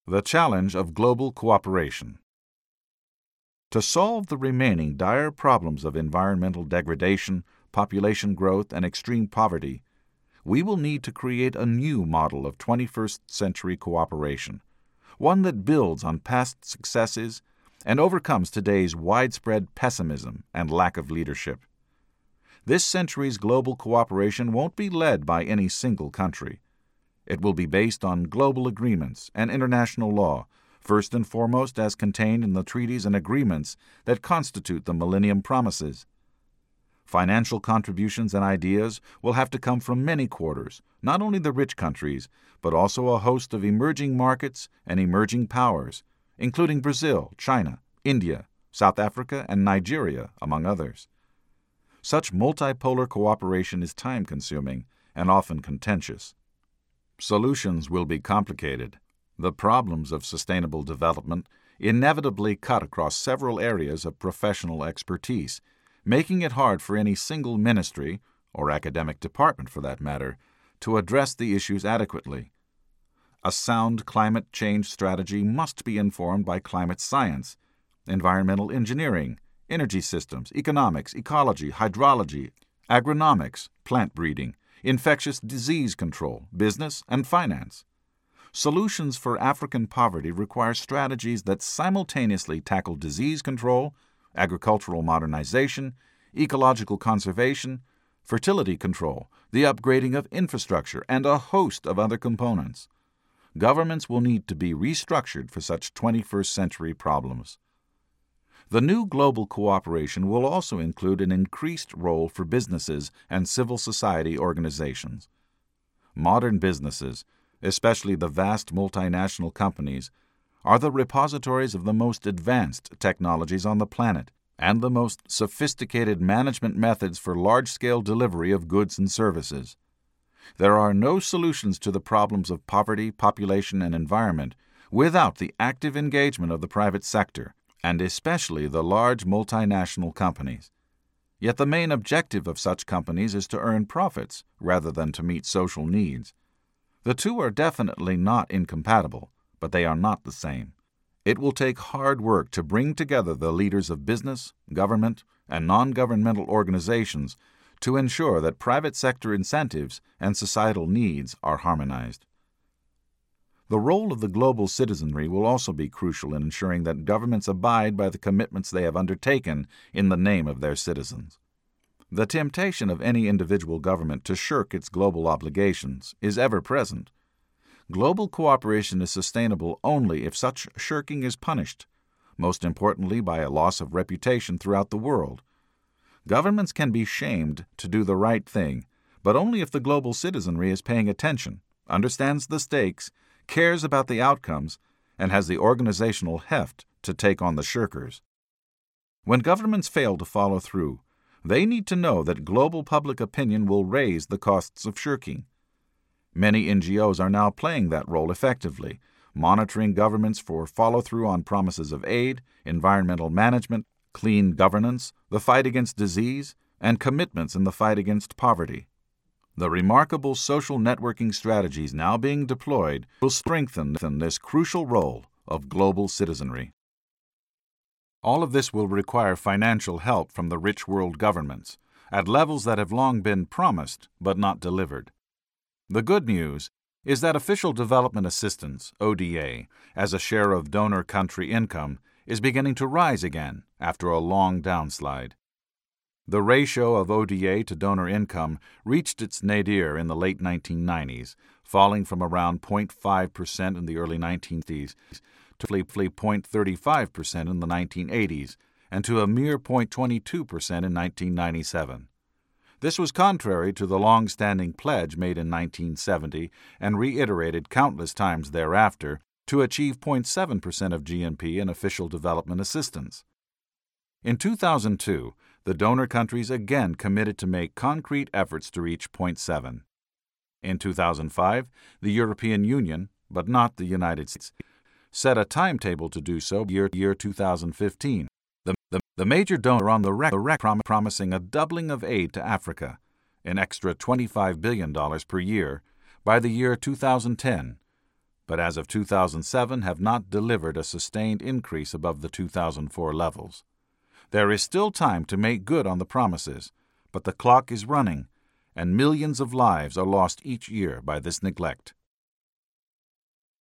The challenge of global cooperation. To solve the remaining dire problems of environmental degradation, population growth, and extreme poverty, we will need to create a new model of 21st century cooperation, one that builds on past successes and overcomes today's widespread pessimism and lack of leadership. This century's global cooperation won't be led by any single country. It will be based on global agreements and international law, first and foremost as contained in the treaties and agreements that constitute the Millennium Promises. Financial contributions and ideas will have to come from many quarters, not only the rich countries, but also a host of emerging markets and emerging powers, including Brazil, China, India, South Africa, and Nigeria, among others. Such multipolar cooperation is time-consuming and often contentious. Solutions will be complicated. The problems of sustainable development inevitably cut across several areas of professional expertise, making it hard for any single ministry, or academic department for that matter, to address the issues adequately. A sound climate change strategy must be informed by climate science, environmental engineering, energy systems, economics, ecology, hydrology, agronomics, plant breeding, infectious disease control, business, and finance. Solutions for African poverty require strategies that simultaneously tackle disease control, agricultural modernization, ecological conservation, fertility control, the upgrading of infrastructure, and a host of other components. Governments will need to be restructured for such 21st century problems. The new global cooperation will also include an increased role for businesses and civil society organizations. Modern businesses, especially the vast multinational companies, are the repositories of the most advanced technologies on the planet and the most sophisticated management methods for large-scale delivery of goods and services. There are no solutions to the problems of poverty, population, and environment without the active engagement of the private sector, and especially the large multinational companies. Yet the main objective of such companies is to earn profits rather than to meet social needs. The two are definitely not incompatible, but they are not the same. It will take hard work to bring together the leaders of business, government, and non-governmental organizations to ensure that private sector incentives and societal needs are harmonized. The role of the global citizenry will also be crucial in ensuring that governments abide by the commitments they have undertaken in the name of their citizens. The temptation of any individual government to shirk its global obligations is ever present. Global cooperation is sustainable only if such shirking is punished, most importantly by a loss of reputation throughout the world. Governments can be shamed to do the right thing, but only if the global citizenry is paying attention, understands the stakes, cares about the outcomes, and has the organizational heft to take on the shirkers. When governments fail to follow through, they need to know that global public opinion will raise the costs of shirking. Many NGOs are now playing that role effectively, monitoring governments for follow-through on promises of aid, environmental management, clean governance, the fight against disease, and commitments in the fight against poverty. The remarkable social networking strategies now being deployed will strengthen this crucial role of global citizenry. All of this will require financial help from the rich world governments, at levels that have long been promised but not delivered. The good news is that official development assistance, ODA, as a share of donor country income, is beginning to rise again after a long downslide. The ratio of ODA to donor income reached its nadir in the late 1990s, falling from around 0.5% in the early 1980s to 0.35% in the 1980s, and to a mere 0.22% in 1997. This was contrary to the long-standing pledge made in 1970 and reiterated countless times thereafter to achieve 0.7% of GNP in official development assistance. In 2002, the donor countries again committed to make concrete efforts to reach 0.7. In 2005, the European Union, but not the United States, set a timetable to do so year 2015. The major donor on the record promising a doubling of aid to Africa, an extra $25 billion per year, by the year 2010. but as of 2007 have not delivered a sustained increase above the 2004 levels. There is still time to make good on the promises, but the clock is running, and millions of lives are lost each year by this neglect.